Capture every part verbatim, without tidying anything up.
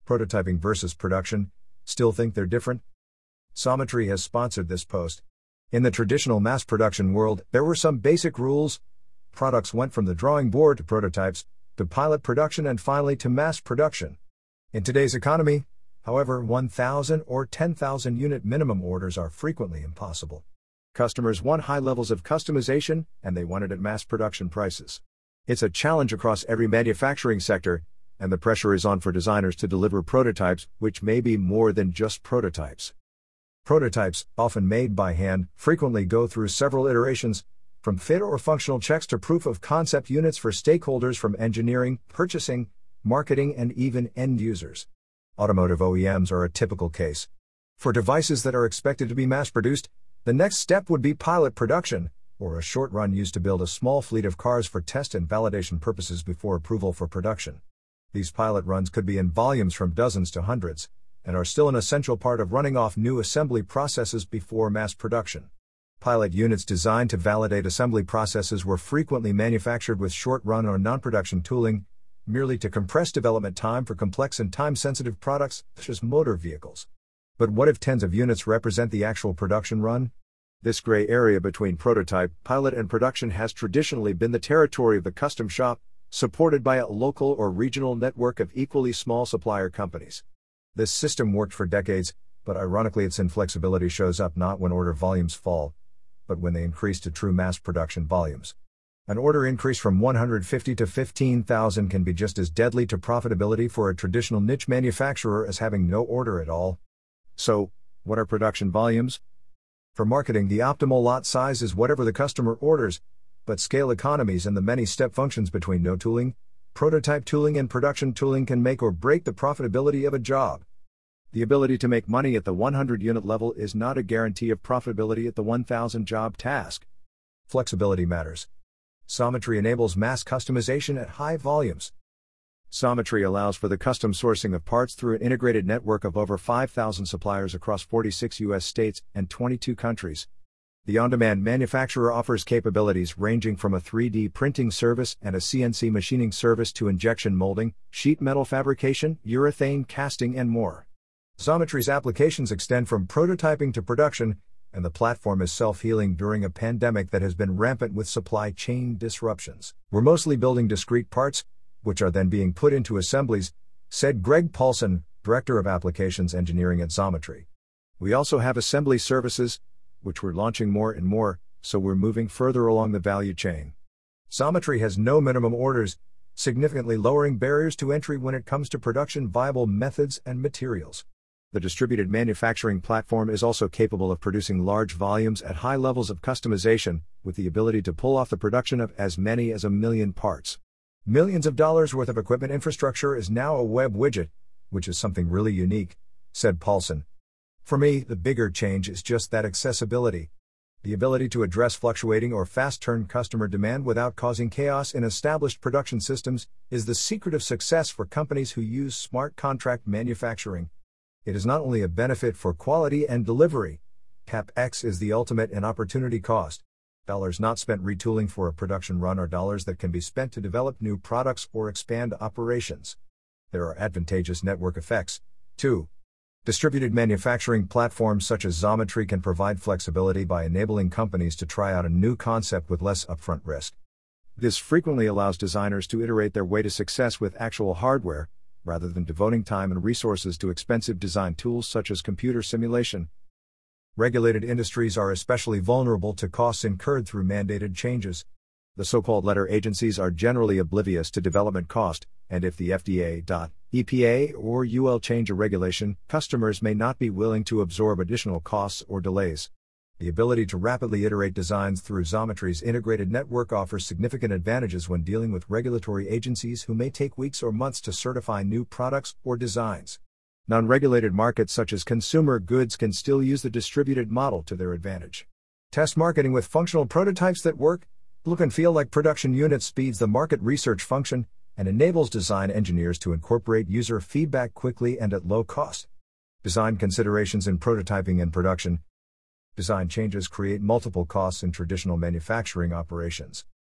Prototyping versus production, still think they're different? Xometry has sponsored this post. In the traditional mass production world, there were some basic rules. Products went from the drawing board to prototypes, to pilot production and finally to mass production. In today's economy, however, one thousand or ten thousand unit minimum orders are frequently impossible. Customers want high levels of customization, and they want it at mass production prices. It's a challenge across every manufacturing sector, and the pressure is on for designers to deliver prototypes, which may be more than just prototypes. Prototypes, often made by hand, frequently go through several iterations, from fit or functional checks to proof of concept units for stakeholders from engineering, purchasing, marketing, and even end users. Automotive O E Ms are a typical case. For devices that are expected to be mass-produced, the next step would be pilot production, or a short run used to build a small fleet of cars for test and validation purposes before approval for production. These pilot runs could be in volumes from dozens to hundreds, and are still an essential part of running off new assembly processes before mass production. Pilot units designed to validate assembly processes were frequently manufactured with short-run or non-production tooling, merely to compress development time for complex and time-sensitive products, such as motor vehicles. But what if tens of units represent the actual production run? This gray area between prototype, pilot, and production has traditionally been the territory of the custom shop, supported by a local or regional network of equally small supplier companies. This system worked for decades, but ironically its inflexibility shows up not when order volumes fall, but when they increase to true mass production volumes. An order increase from one hundred fifty to fifteen thousand can be just as deadly to profitability for a traditional niche manufacturer as having no order at all. So, what are production volumes? For marketing, the optimal lot size is whatever the customer orders, but scale economies and the many step functions between no tooling, prototype tooling and production tooling can make or break the profitability of a job. The ability to make money at the one hundred unit level is not a guarantee of profitability at the one thousand job task. Flexibility matters. Xometry enables mass customization at high volumes. Xometry allows for the custom sourcing of parts through an integrated network of over five thousand suppliers across forty-six U S states and twenty-two countries. The on-demand manufacturer offers capabilities ranging from a three D printing service and a C N C machining service to injection molding, sheet metal fabrication, urethane casting, and more. Xometry's applications extend from prototyping to production, and the platform is self-healing during a pandemic that has been rampant with supply chain disruptions. We're mostly building discrete parts, which are then being put into assemblies, said Greg Paulson, Director of Applications Engineering at Xometry. We also have assembly services, which we're launching more and more, so we're moving further along the value chain. Xometry has no minimum orders, significantly lowering barriers to entry when it comes to production viable methods and materials. The distributed manufacturing platform is also capable of producing large volumes at high levels of customization, with the ability to pull off the production of as many as a million parts. Millions of dollars worth of equipment infrastructure is now a web widget, which is something really unique, said Paulson. For me, the bigger change is just that accessibility. The ability to address fluctuating or fast-turn customer demand without causing chaos in established production systems is the secret of success for companies who use smart contract manufacturing. It is not only a benefit for quality and delivery. CapEx is the ultimate in opportunity cost. Dollars not spent retooling for a production run are dollars that can be spent to develop new products or expand operations. There are advantageous network effects, too. Distributed manufacturing platforms such as Xometry can provide flexibility by enabling companies to try out a new concept with less upfront risk. This frequently allows designers to iterate their way to success with actual hardware, rather than devoting time and resources to expensive design tools such as computer simulation. Regulated industries are especially vulnerable to costs incurred through mandated changes. The so-called letter agencies are generally oblivious to development cost, and if the F D A, E P A, or U L change a regulation, customers may not be willing to absorb additional costs or delays. The ability to rapidly iterate designs through Xometry's integrated network offers significant advantages when dealing with regulatory agencies who may take weeks or months to certify new products or designs. Non-regulated markets such as consumer goods can still use the distributed model to their advantage. Test marketing with functional prototypes that work, look and feel like production units speeds the market research function and enables design engineers to incorporate user feedback quickly and at low cost. Design considerations in prototyping and production. Design changes create multiple costs in traditional manufacturing operations.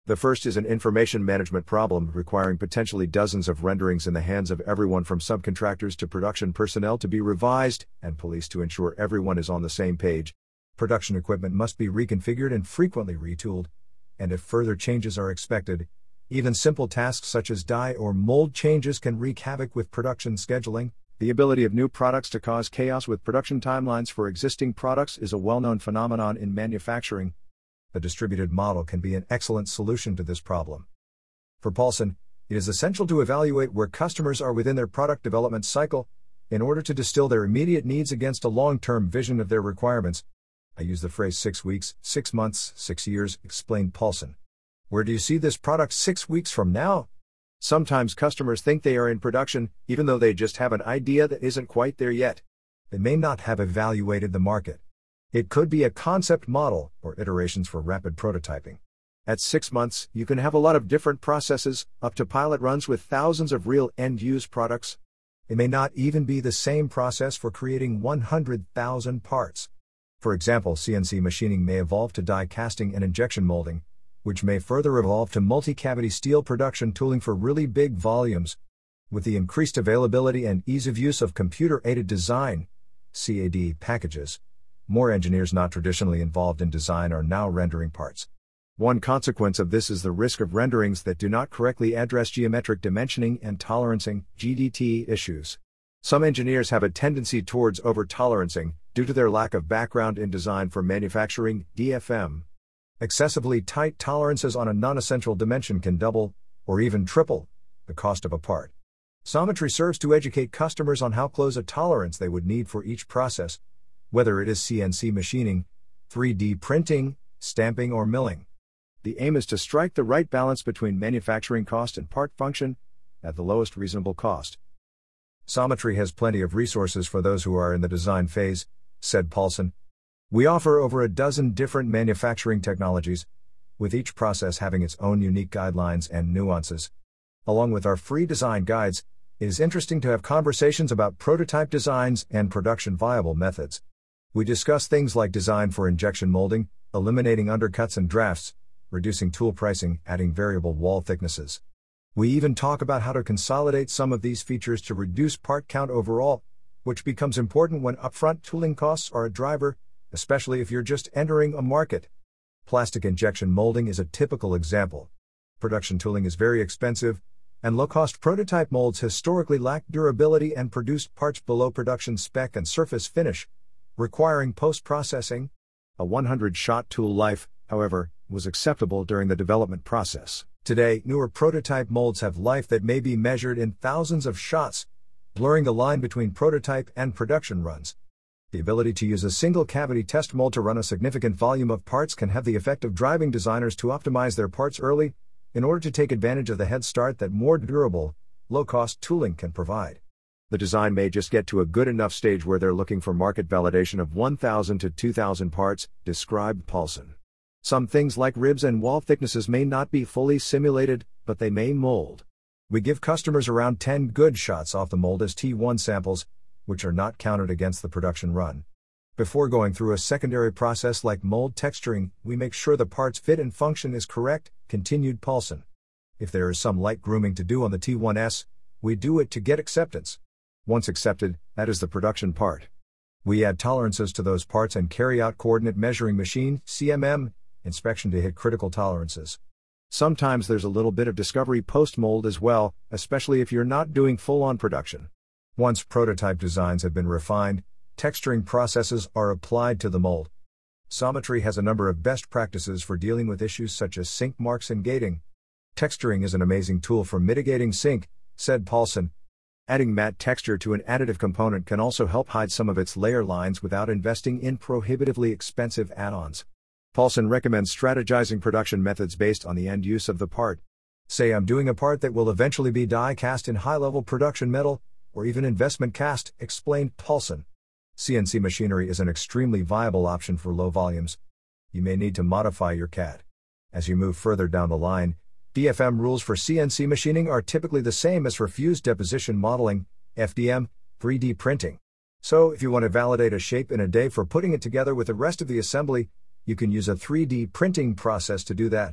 The first is an information management problem requiring potentially dozens of renderings in the hands of everyone from subcontractors to production personnel to be revised, and police to ensure everyone is on the same page. Production equipment must be reconfigured and frequently retooled, and if further changes are expected, even simple tasks such as die or mold changes can wreak havoc with production scheduling. The ability of new products to cause chaos with production timelines for existing products is a well-known phenomenon in manufacturing. The distributed model can be an excellent solution to this problem. For Paulson, it is essential to evaluate where customers are within their product development cycle, in order to distill their immediate needs against a long-term vision of their requirements. I use the phrase six weeks, six months, six years, explained Paulson. Where do you see this product six weeks from now? Sometimes customers think they are in production, even though they just have an idea that isn't quite there yet. They may not have evaluated the market. It could be a concept model, or iterations for rapid prototyping. At six months, you can have a lot of different processes, up to pilot runs with thousands of real end-use products. It may not even be the same process for creating one hundred thousand parts. For example, C N C machining may evolve to die casting and injection molding, which may further evolve to multi-cavity steel production tooling for really big volumes. With the increased availability and ease of use of computer-aided design, C A D packages, more engineers not traditionally involved in design are now rendering parts. One consequence of this is the risk of renderings that do not correctly address geometric dimensioning and tolerancing (G D T) issues. Some engineers have a tendency towards over-tolerancing, due to their lack of background in design for manufacturing (D F M). Excessively tight tolerances on a non-essential dimension can double, or even triple, the cost of a part. Xometry serves to educate customers on how close a tolerance they would need for each process, whether it is C N C machining, three D printing, stamping, or milling. The aim is to strike the right balance between manufacturing cost and part function, at the lowest reasonable cost. Xometry has plenty of resources for those who are in the design phase, said Paulson. We offer over a dozen different manufacturing technologies, with each process having its own unique guidelines and nuances. Along with our free design guides, it is interesting to have conversations about prototype designs and production viable methods. We discuss things like design for injection molding, eliminating undercuts and drafts, reducing tool pricing, adding variable wall thicknesses. We even talk about how to consolidate some of these features to reduce part count overall, which becomes important when upfront tooling costs are a driver, especially if you're just entering a market. Plastic injection molding is a typical example. Production tooling is very expensive, and low-cost prototype molds historically lacked durability and produced parts below production spec and surface finish, requiring post-processing. A one hundred shot tool life, however, was acceptable during the development process. Today, newer prototype molds have life that may be measured in thousands of shots, blurring the line between prototype and production runs. The ability to use a single cavity test mold to run a significant volume of parts can have the effect of driving designers to optimize their parts early, in order to take advantage of the head start that more durable, low-cost tooling can provide. The design may just get to a good enough stage where they're looking for market validation of one thousand to two thousand parts, described Paulson. Some things like ribs and wall thicknesses may not be fully simulated, but they may mold. We give customers around ten good shots off the mold as T one samples, which are not counted against the production run. Before going through a secondary process like mold texturing, we make sure the part's fit and function is correct, continued Paulson. If there is some light grooming to do on the T one S, we do it to get acceptance. Once accepted, that is the production part. We add tolerances to those parts and carry out coordinate measuring machine, C M M, inspection to hit critical tolerances. Sometimes there's a little bit of discovery post-mold as well, especially if you're not doing full-on production. Once prototype designs have been refined, texturing processes are applied to the mold. Xometry has a number of best practices for dealing with issues such as sink marks and gating. Texturing is an amazing tool for mitigating sink, said Paulson. Adding matte texture to an additive component can also help hide some of its layer lines without investing in prohibitively expensive add-ons. Paulson recommends strategizing production methods based on the end use of the part. Say I'm doing a part that will eventually be die cast in high-level production metal, or even investment cast, explained Paulson. C N C machinery is an extremely viable option for low volumes. You may need to modify your C A D. As you move further down the line, D F M rules for C N C machining are typically the same as for fused deposition modeling, F D M, three D printing. So if you want to validate a shape in a day for putting it together with the rest of the assembly, you can use a three D printing process to do that.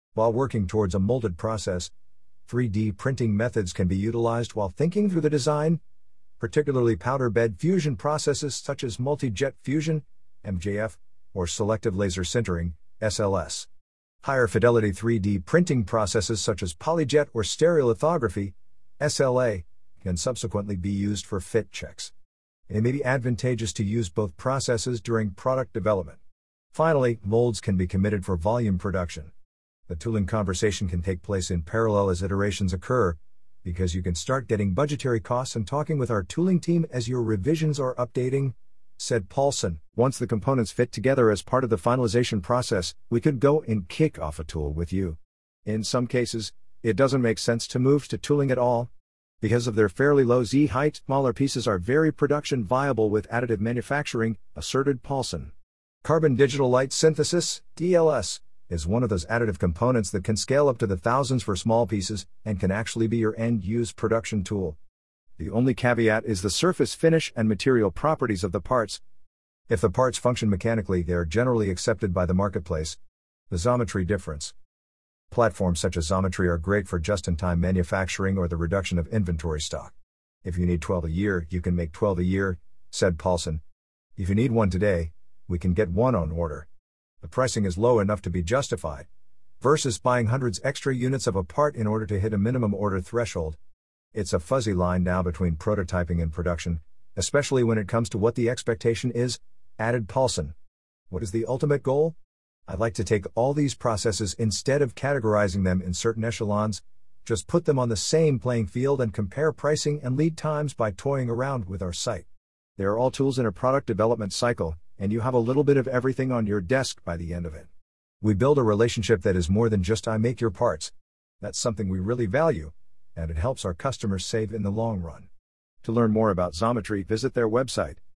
While working towards a molded process, three D printing methods can be utilized while thinking through the design, particularly powder bed fusion processes such as multi-jet fusion, M J F, or selective laser sintering, S L S. Higher fidelity three D printing processes such as polyjet or stereolithography, S L A, can subsequently be used for fit checks. It may be advantageous to use both processes during product development. Finally, molds can be committed for volume production. The tooling conversation can take place in parallel as iterations occur, because you can start getting budgetary costs and talking with our tooling team as your revisions are updating, said Paulson. Once the components fit together as part of the finalization process, we could go and kick off a tool with you. In some cases, it doesn't make sense to move to tooling at all. Because of their fairly low Z height, smaller pieces are very production viable with additive manufacturing, asserted Paulson. Carbon digital light synthesis, D L S, is one of those additive components that can scale up to the thousands for small pieces and can actually be your end-use production tool. The only caveat is the surface finish and material properties of the parts. If the parts function mechanically, they are generally accepted by the marketplace. The Xometry difference. Platforms such as Xometry are great for just-in-time manufacturing or the reduction of inventory stock. If you need twelve a year, you can make twelve a year, said Paulson. If you need one today, we can get one on order. The pricing is low enough to be justified, versus buying hundreds extra units of a part in order to hit a minimum order threshold. It's a fuzzy line now between prototyping and production, especially when it comes to what the expectation is, added Paulson. What is the ultimate goal? I'd like to take all these processes instead of categorizing them in certain echelons, just put them on the same playing field and compare pricing and lead times by toying around with our site. They are all tools in a product development cycle, and you have a little bit of everything on your desk by the end of it. We build a relationship that is more than just I make your parts. That's something we really value, and it helps our customers save in the long run. To learn more about Xometry, visit their website,